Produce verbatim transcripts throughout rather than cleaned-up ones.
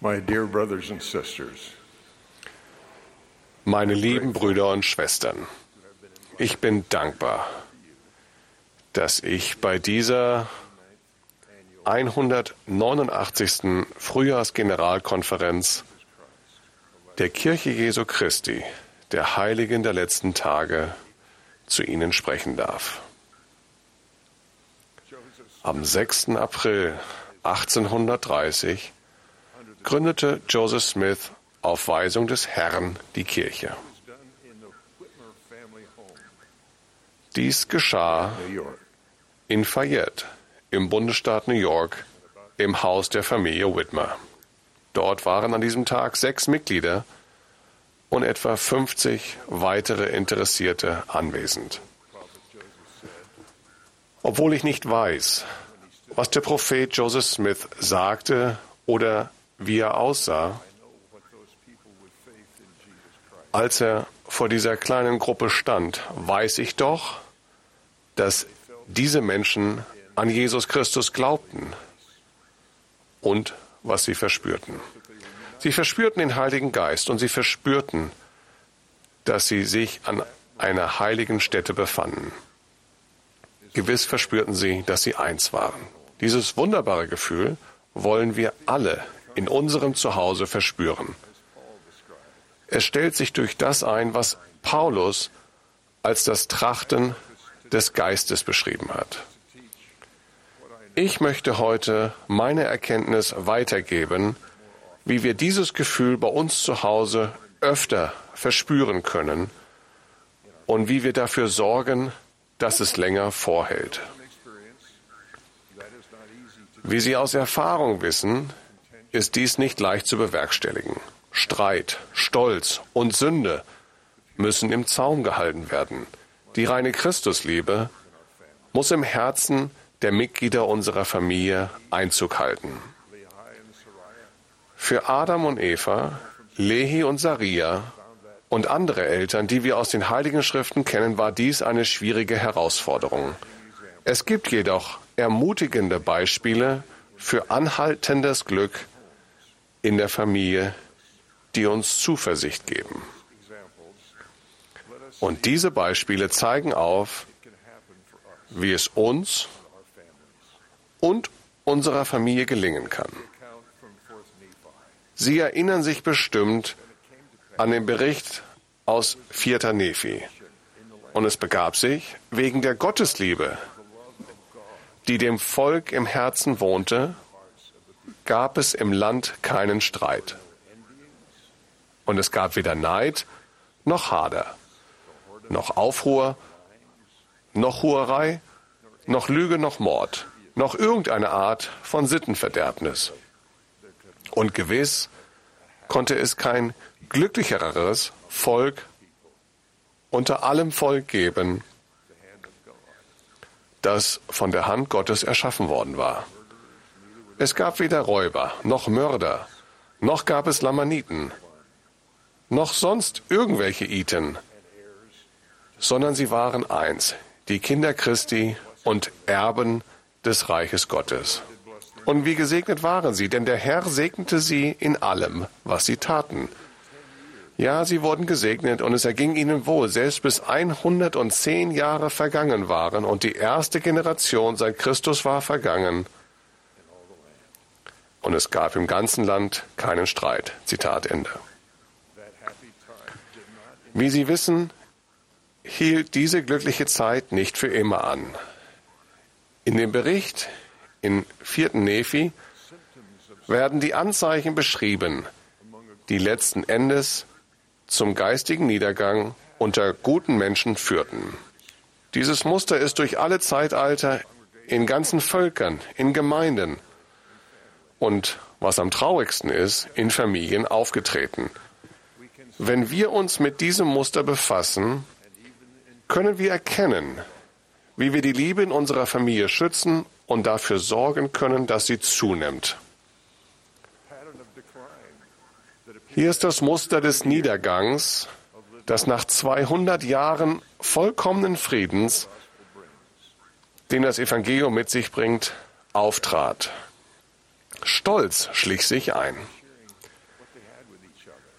My dear brothers and sisters, Meine lieben Brüder und Schwestern, ich bin dankbar, dass ich bei dieser hundertneunundachtzigsten Frühjahrsgeneralkonferenz der Kirche Jesu Christi, der Heiligen der letzten Tage, zu Ihnen sprechen darf. Am sechsten April achtzehnhundertdreißig gründete Joseph Smith auf Weisung des Herrn die Kirche. Dies geschah in Fayette im Bundesstaat New York im Haus der Familie Whitmer. Dort waren an diesem Tag sechs Mitglieder und etwa fünfzig weitere Interessierte anwesend. Obwohl ich nicht weiß, was der Prophet Joseph Smith sagte oder wie er aussah, als er vor dieser kleinen Gruppe stand, weiß ich doch, dass diese Menschen an Jesus Christus glaubten und was sie verspürten. Sie verspürten den Heiligen Geist und sie verspürten, dass sie sich an einer heiligen Stätte befanden. Gewiss verspürten sie, dass sie eins waren. Dieses wunderbare Gefühl wollen wir alle in unserem Zuhause verspüren. Es stellt sich durch das ein, was Paulus als das Trachten des Geistes beschrieben hat. Ich möchte heute meine Erkenntnis weitergeben, wie wir dieses Gefühl bei uns zu Hause öfter verspüren können und wie wir dafür sorgen, dass es länger vorhält. Wie Sie aus Erfahrung wissen, ist dies nicht leicht zu bewerkstelligen. Streit, Stolz und Sünde müssen im Zaum gehalten werden. Die reine Christusliebe muss im Herzen der Mitglieder unserer Familie Einzug halten. Für Adam und Eva, Lehi und Saria und andere Eltern, die wir aus den Heiligen Schriften kennen, war dies eine schwierige Herausforderung. Es gibt jedoch ermutigende Beispiele für anhaltendes Glück in der Familie, die uns Zuversicht geben. Und diese Beispiele zeigen auf, wie es uns und unserer Familie gelingen kann. Sie erinnern sich bestimmt an den Bericht aus vierter Nephi. Und es begab sich, wegen der Gottesliebe, die dem Volk im Herzen wohnte, gab es im Land keinen Streit. Und es gab weder Neid noch Hader, noch Aufruhr, noch Hurerei, noch Lüge, noch Mord, noch irgendeine Art von Sittenverderbnis. Und gewiss konnte es kein glücklicheres Volk unter allem Volk geben, das von der Hand Gottes erschaffen worden war. Es gab weder Räuber, noch Mörder, noch gab es Lamaniten, noch sonst irgendwelche Iten, sondern sie waren eins, die Kinder Christi und Erben des Reiches Gottes. Und wie gesegnet waren sie, denn der Herr segnete sie in allem, was sie taten. Ja, sie wurden gesegnet und es erging ihnen wohl, selbst bis hundertzehn Jahre vergangen waren und die erste Generation seit Christus war vergangen. Und es gab im ganzen Land keinen Streit. Zitat Ende. Wie Sie wissen, hielt diese glückliche Zeit nicht für immer an. In dem Bericht in vierten Nephi werden die Anzeichen beschrieben, die letzten Endes zum geistigen Niedergang unter guten Menschen führten. Dieses Muster ist durch alle Zeitalter in ganzen Völkern, in Gemeinden und, was am traurigsten ist, in Familien aufgetreten. Wenn wir uns mit diesem Muster befassen, können wir erkennen, wie wir die Liebe in unserer Familie schützen und dafür sorgen können, dass sie zunimmt. Hier ist das Muster des Niedergangs, das nach zweihundert Jahren vollkommenen Friedens, den das Evangelium mit sich bringt, auftrat. Stolz schlich sich ein.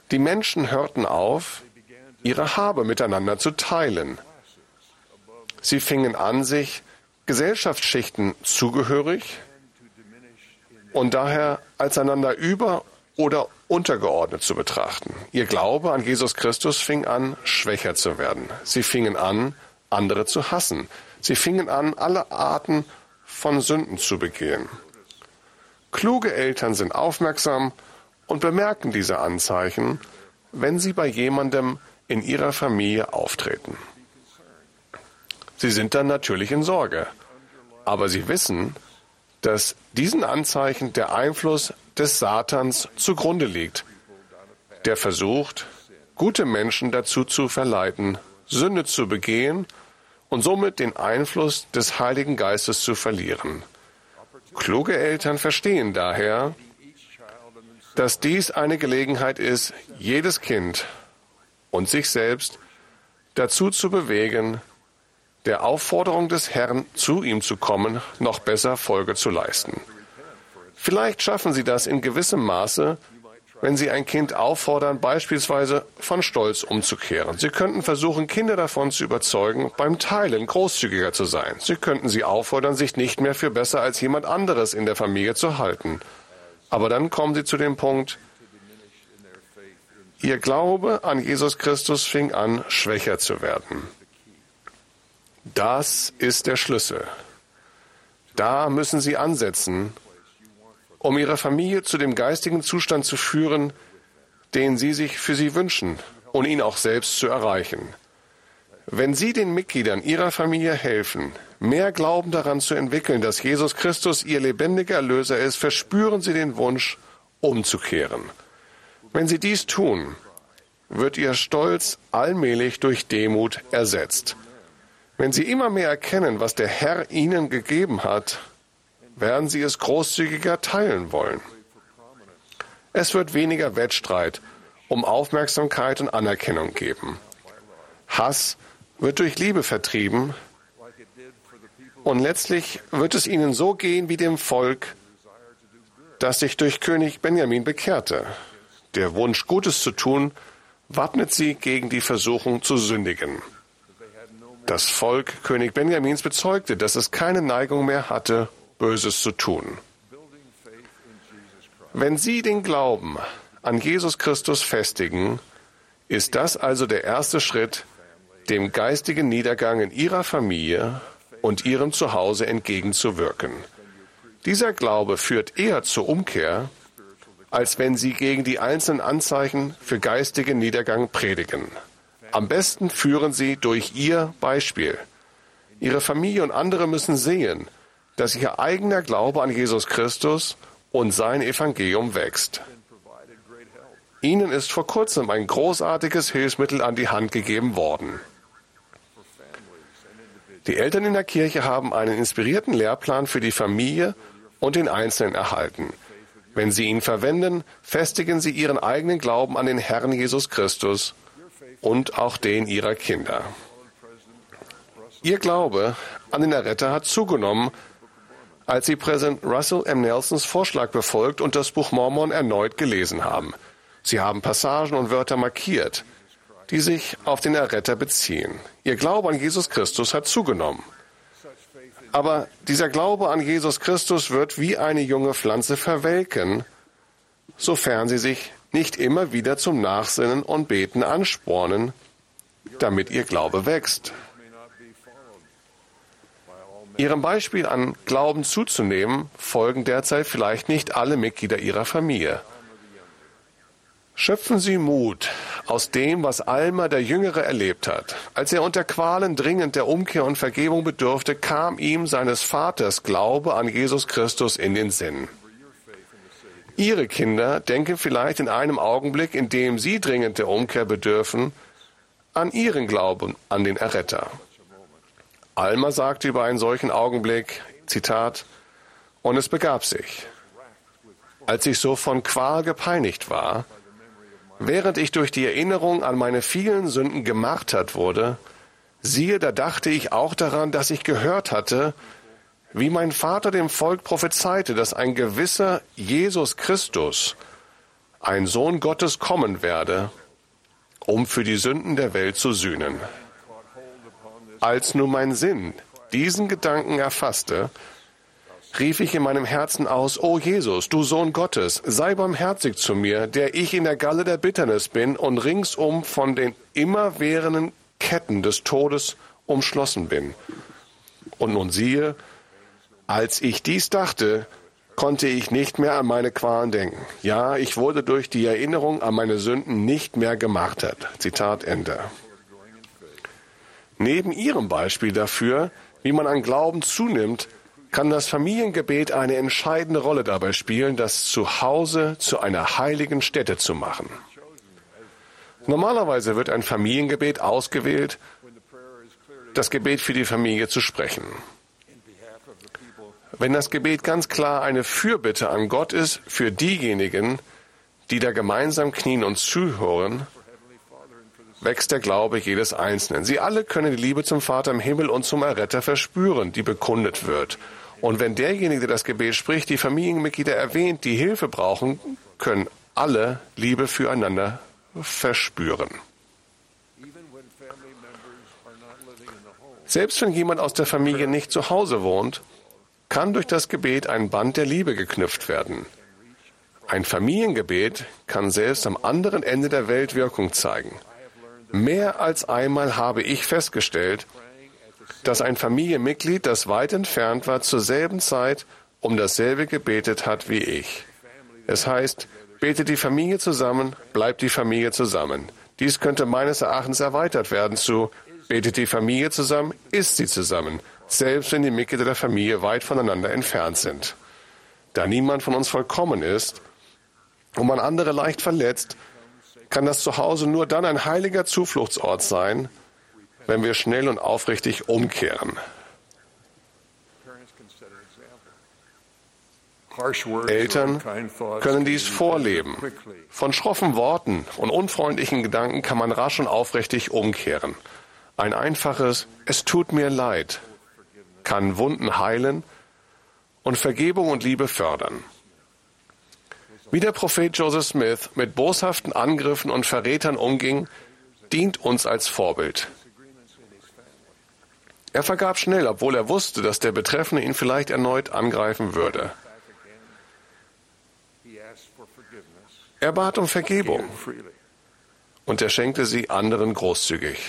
Die Menschen hörten auf, ihre Habe miteinander zu teilen. Sie fingen an, sich Gesellschaftsschichten zugehörig und daher als einander über- oder untergeordnet zu betrachten. Ihr Glaube an Jesus Christus fing an, schwächer zu werden. Sie fingen an, andere zu hassen. Sie fingen an, alle Arten von Sünden zu begehen. Kluge Eltern sind aufmerksam und bemerken diese Anzeichen, wenn sie bei jemandem in ihrer Familie auftreten. Sie sind dann natürlich in Sorge, aber sie wissen, dass diesen Anzeichen der Einfluss des Satans zugrunde liegt, der versucht, gute Menschen dazu zu verleiten, Sünde zu begehen und somit den Einfluss des Heiligen Geistes zu verlieren. Kluge Eltern verstehen daher, dass dies eine Gelegenheit ist, jedes Kind und sich selbst dazu zu bewegen, der Aufforderung des Herrn, zu ihm zu kommen, noch besser Folge zu leisten. Vielleicht schaffen Sie das in gewissem Maße, wenn Sie ein Kind auffordern, beispielsweise von Stolz umzukehren. Sie könnten versuchen, Kinder davon zu überzeugen, beim Teilen großzügiger zu sein. Sie könnten sie auffordern, sich nicht mehr für besser als jemand anderes in der Familie zu halten. Aber dann kommen Sie zu dem Punkt, Ihr Glaube an Jesus Christus fing an, schwächer zu werden. Das ist der Schlüssel. Da müssen Sie ansetzen, um Ihre Familie zu dem geistigen Zustand zu führen, den Sie sich für sie wünschen und ihn auch selbst zu erreichen. Wenn Sie den Mitgliedern Ihrer Familie helfen, mehr Glauben daran zu entwickeln, dass Jesus Christus Ihr lebendiger Erlöser ist, verspüren Sie den Wunsch, umzukehren. Wenn Sie dies tun, wird Ihr Stolz allmählich durch Demut ersetzt. Wenn Sie immer mehr erkennen, was der Herr Ihnen gegeben hat, werden Sie es großzügiger teilen wollen. Es wird weniger Wettstreit um Aufmerksamkeit und Anerkennung geben. Hass wird durch Liebe vertrieben und letztlich wird es Ihnen so gehen wie dem Volk, das sich durch König Benjamin bekehrte. Der Wunsch, Gutes zu tun, wappnet sie gegen die Versuchung zu sündigen. Das Volk König Benjamins bezeugte, dass es keine Neigung mehr hatte, Böses zu tun. Wenn Sie den Glauben an Jesus Christus festigen, ist das also der erste Schritt, dem geistigen Niedergang in Ihrer Familie und Ihrem Zuhause entgegenzuwirken. Dieser Glaube führt eher zur Umkehr, als wenn Sie gegen die einzelnen Anzeichen für geistigen Niedergang predigen. Am besten führen Sie durch Ihr Beispiel. Ihre Familie und andere müssen sehen, dass Ihr eigener Glaube an Jesus Christus und sein Evangelium wächst. Ihnen ist vor kurzem ein großartiges Hilfsmittel an die Hand gegeben worden. Die Eltern in der Kirche haben einen inspirierten Lehrplan für die Familie und den Einzelnen erhalten. Wenn Sie ihn verwenden, festigen Sie Ihren eigenen Glauben an den Herrn Jesus Christus und auch den Ihrer Kinder. Ihr Glaube an den Erretter hat zugenommen, als Sie Präsident Russell M. Nelsons Vorschlag befolgt und das Buch Mormon erneut gelesen haben. Sie haben Passagen und Wörter markiert, die sich auf den Erretter beziehen. Ihr Glaube an Jesus Christus hat zugenommen. Aber dieser Glaube an Jesus Christus wird wie eine junge Pflanze verwelken, sofern Sie sich nicht immer wieder zum Nachsinnen und Beten anspornen, damit Ihr Glaube wächst. Ihrem Beispiel an Glauben zuzunehmen, folgen derzeit vielleicht nicht alle Mitglieder Ihrer Familie. Schöpfen Sie Mut aus dem, was Alma der Jüngere erlebt hat. Als er unter Qualen dringend der Umkehr und Vergebung bedurfte, kam ihm seines Vaters Glaube an Jesus Christus in den Sinn. Ihre Kinder denken vielleicht in einem Augenblick, in dem sie dringend der Umkehr bedürfen, an ihren Glauben an den Erretter. Alma sagte über einen solchen Augenblick, Zitat, und es begab sich, als ich so von Qual gepeinigt war, während ich durch die Erinnerung an meine vielen Sünden gemartert wurde, siehe, da dachte ich auch daran, dass ich gehört hatte, wie mein Vater dem Volk prophezeite, dass ein gewisser Jesus Christus ein Sohn Gottes kommen werde, um für die Sünden der Welt zu sühnen. Als nun mein Sinn diesen Gedanken erfasste, rief ich in meinem Herzen aus: O Jesus, du Sohn Gottes, sei barmherzig zu mir, der ich in der Galle der Bitternis bin und ringsum von den immerwährenden Ketten des Todes umschlossen bin. Und nun siehe, als ich dies dachte, konnte ich nicht mehr an meine Qualen denken. Ja, ich wurde durch die Erinnerung an meine Sünden nicht mehr gemartert. Zitat Ende. Neben Ihrem Beispiel dafür, wie man an Glauben zunimmt, kann das Familiengebet eine entscheidende Rolle dabei spielen, das Zuhause zu einer heiligen Stätte zu machen. Normalerweise wird ein Familiengebet ausgewählt, das Gebet für die Familie zu sprechen. Wenn das Gebet ganz klar eine Fürbitte an Gott ist für diejenigen, die da gemeinsam knien und zuhören, wächst der Glaube jedes Einzelnen. Sie alle können die Liebe zum Vater im Himmel und zum Erretter verspüren, die bekundet wird. Und wenn derjenige, der das Gebet spricht, die Familienmitglieder erwähnt, die Hilfe brauchen, können alle Liebe füreinander verspüren. Selbst wenn jemand aus der Familie nicht zu Hause wohnt, kann durch das Gebet ein Band der Liebe geknüpft werden. Ein Familiengebet kann selbst am anderen Ende der Welt Wirkung zeigen. Mehr als einmal habe ich festgestellt, dass ein Familienmitglied, das weit entfernt war, zur selben Zeit um dasselbe gebetet hat wie ich. Es heißt, betet die Familie zusammen, bleibt die Familie zusammen. Dies könnte meines Erachtens erweitert werden zu betet die Familie zusammen, ist sie zusammen, selbst wenn die Mitglieder der Familie weit voneinander entfernt sind. Da niemand von uns vollkommen ist und man andere leicht verletzt, kann das Zuhause nur dann ein heiliger Zufluchtsort sein, wenn wir schnell und aufrichtig umkehren. Eltern können dies vorleben. Von schroffen Worten und unfreundlichen Gedanken kann man rasch und aufrichtig umkehren. Ein einfaches „Es tut mir leid" kann Wunden heilen und Vergebung und Liebe fördern. Wie der Prophet Joseph Smith mit boshaften Angriffen und Verrätern umging, dient uns als Vorbild. Er vergab schnell, obwohl er wusste, dass der Betreffende ihn vielleicht erneut angreifen würde. Er bat um Vergebung und er schenkte sie anderen großzügig.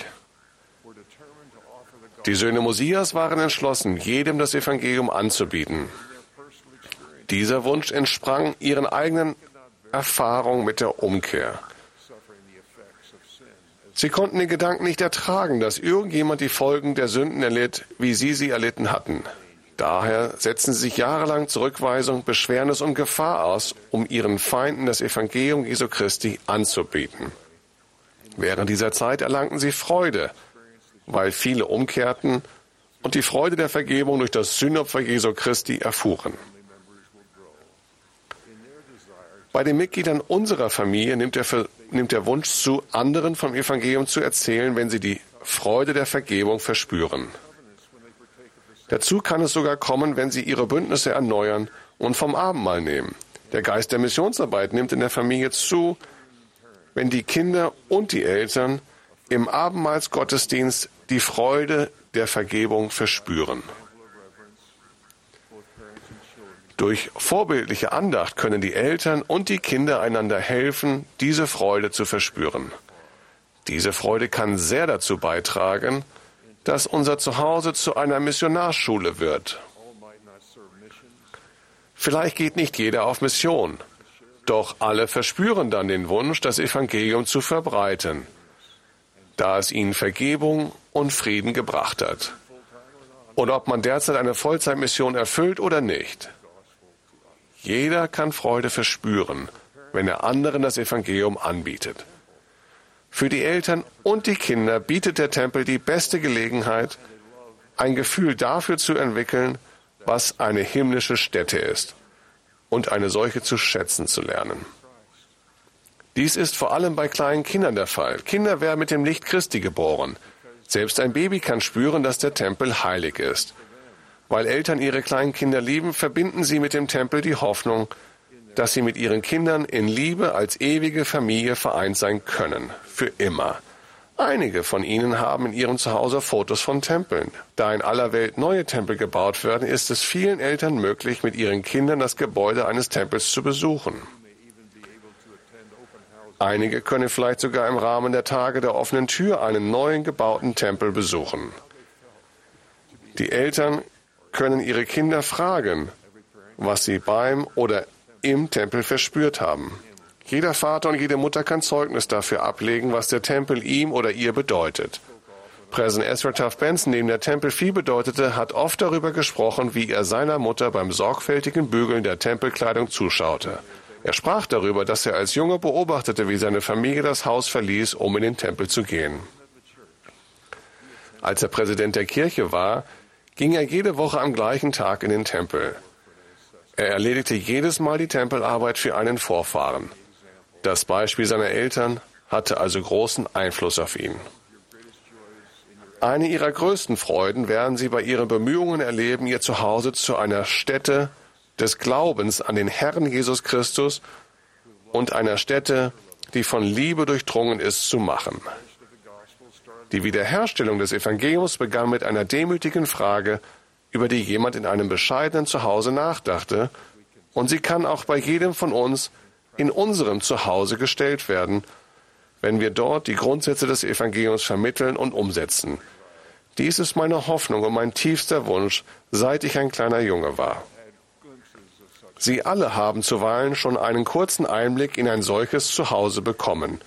Die Söhne Mosias waren entschlossen, jedem das Evangelium anzubieten. Dieser Wunsch entsprang ihren eigenen Erfahrungen mit der Umkehr. Sie konnten den Gedanken nicht ertragen, dass irgendjemand die Folgen der Sünden erlitt, wie sie sie erlitten hatten. Daher setzten sie sich jahrelang Zurückweisung, Beschwernis und Gefahr aus, um ihren Feinden das Evangelium Jesu Christi anzubieten. Während dieser Zeit erlangten sie Freude, weil viele umkehrten und die Freude der Vergebung durch das Sühnopfer Jesu Christi erfuhren. Bei den Mitgliedern unserer Familie nimmt der, nimmt der Wunsch zu, anderen vom Evangelium zu erzählen, wenn sie die Freude der Vergebung verspüren. Dazu kann es sogar kommen, wenn sie ihre Bündnisse erneuern und vom Abendmahl nehmen. Der Geist der Missionsarbeit nimmt in der Familie zu, wenn die Kinder und die Eltern im Abendmahlsgottesdienst die Freude der Vergebung verspüren. Durch vorbildliche Andacht können die Eltern und die Kinder einander helfen, diese Freude zu verspüren. Diese Freude kann sehr dazu beitragen, dass unser Zuhause zu einer Missionarschule wird. Vielleicht geht nicht jeder auf Mission, doch alle verspüren dann den Wunsch, das Evangelium zu verbreiten, da es ihnen Vergebung und Frieden gebracht hat. Und ob man derzeit eine Vollzeitmission erfüllt oder nicht. Jeder kann Freude verspüren, wenn er anderen das Evangelium anbietet. Für die Eltern und die Kinder bietet der Tempel die beste Gelegenheit, ein Gefühl dafür zu entwickeln, was eine himmlische Stätte ist und eine solche zu schätzen zu lernen. Dies ist vor allem bei kleinen Kindern der Fall. Kinder werden mit dem Licht Christi geboren. Selbst ein Baby kann spüren, dass der Tempel heilig ist. Weil Eltern ihre kleinen Kinder lieben, verbinden sie mit dem Tempel die Hoffnung, dass sie mit ihren Kindern in Liebe als ewige Familie vereint sein können, für immer. Einige von ihnen haben in ihrem Zuhause Fotos von Tempeln. Da in aller Welt neue Tempel gebaut werden, ist es vielen Eltern möglich, mit ihren Kindern das Gebäude eines Tempels zu besuchen. Einige können vielleicht sogar im Rahmen der Tage der offenen Tür einen neuen gebauten Tempel besuchen. Die Eltern können ihre Kinder fragen, was sie beim oder im Tempel verspürt haben. Jeder Vater und jede Mutter kann Zeugnis dafür ablegen, was der Tempel ihm oder ihr bedeutet. Präsident Ezra Taft Benson, dem der Tempel viel bedeutete, hat oft darüber gesprochen, wie er seiner Mutter beim sorgfältigen Bügeln der Tempelkleidung zuschaute. Er sprach darüber, dass er als Junge beobachtete, wie seine Familie das Haus verließ, um in den Tempel zu gehen. Als er Präsident der Kirche war, ging er jede Woche am gleichen Tag in den Tempel. Er erledigte jedes Mal die Tempelarbeit für einen Vorfahren. Das Beispiel seiner Eltern hatte also großen Einfluss auf ihn. Eine ihrer größten Freuden werden sie bei ihren Bemühungen erleben, ihr Zuhause zu einer Stätte des Glaubens an den Herrn Jesus Christus und einer Stätte, die von Liebe durchdrungen ist, zu machen. Die Wiederherstellung des Evangeliums begann mit einer demütigen Frage, über die jemand in einem bescheidenen Zuhause nachdachte, und sie kann auch bei jedem von uns in unserem Zuhause gestellt werden, wenn wir dort die Grundsätze des Evangeliums vermitteln und umsetzen. Dies ist meine Hoffnung und mein tiefster Wunsch, seit ich ein kleiner Junge war. Sie alle haben zuweilen schon einen kurzen Einblick in ein solches Zuhause bekommen.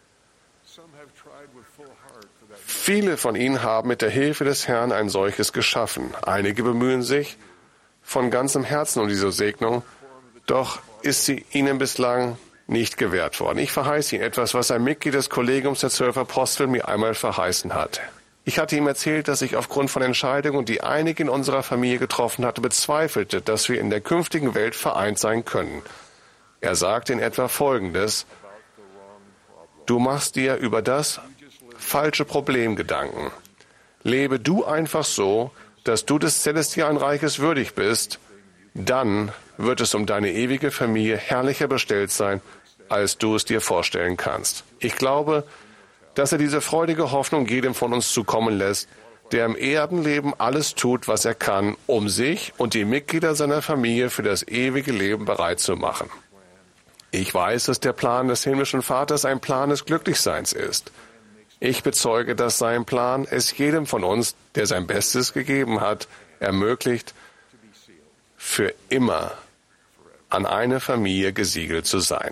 Viele von ihnen haben mit der Hilfe des Herrn ein solches geschaffen. Einige bemühen sich von ganzem Herzen um diese Segnung, doch ist sie ihnen bislang nicht gewährt worden. Ich verheiße Ihnen etwas, was ein Mitglied des Kollegiums der Zwölf Apostel mir einmal verheißen hat. Ich hatte ihm erzählt, dass ich aufgrund von Entscheidungen, die einige in unserer Familie getroffen hatte, bezweifelte, dass wir in der künftigen Welt vereint sein können. Er sagte in etwa Folgendes: Du machst dir über das falsche Problem Gedanken. Lebe du einfach so, dass du des celestialen Reiches würdig bist, dann wird es um deine ewige Familie herrlicher bestellt sein, als du es dir vorstellen kannst. Ich glaube, dass er diese freudige Hoffnung jedem von uns zukommen lässt, der im Erdenleben alles tut, was er kann, um sich und die Mitglieder seiner Familie für das ewige Leben bereit zu machen. Ich weiß, dass der Plan des himmlischen Vaters ein Plan des Glücklichseins ist. Ich bezeuge, dass sein Plan es jedem von uns, der sein Bestes gegeben hat, ermöglicht, für immer an eine Familie gesiegelt zu sein.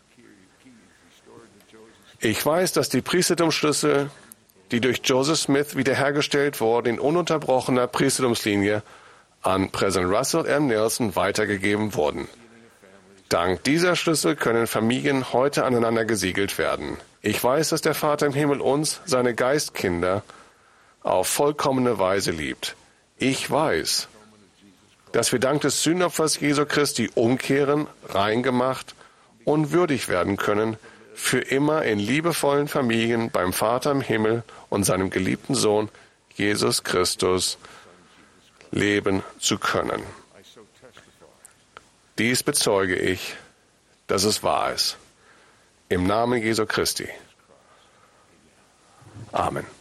Ich weiß, dass die Priestertumsschlüssel, die durch Joseph Smith wiederhergestellt wurden, in ununterbrochener Priestertumslinie an Präsident Russell M. Nelson weitergegeben wurden. Dank dieser Schlüssel können Familien heute aneinander gesiegelt werden. Ich weiß, dass der Vater im Himmel uns, seine Geistkinder, auf vollkommene Weise liebt. Ich weiß, dass wir dank des Sühnopfers Jesu Christi umkehren, reingemacht und würdig werden können, für immer in liebevollen Familien beim Vater im Himmel und seinem geliebten Sohn Jesus Christus leben zu können. Dies bezeuge ich, dass es wahr ist. Im Namen Jesu Christi. Amen.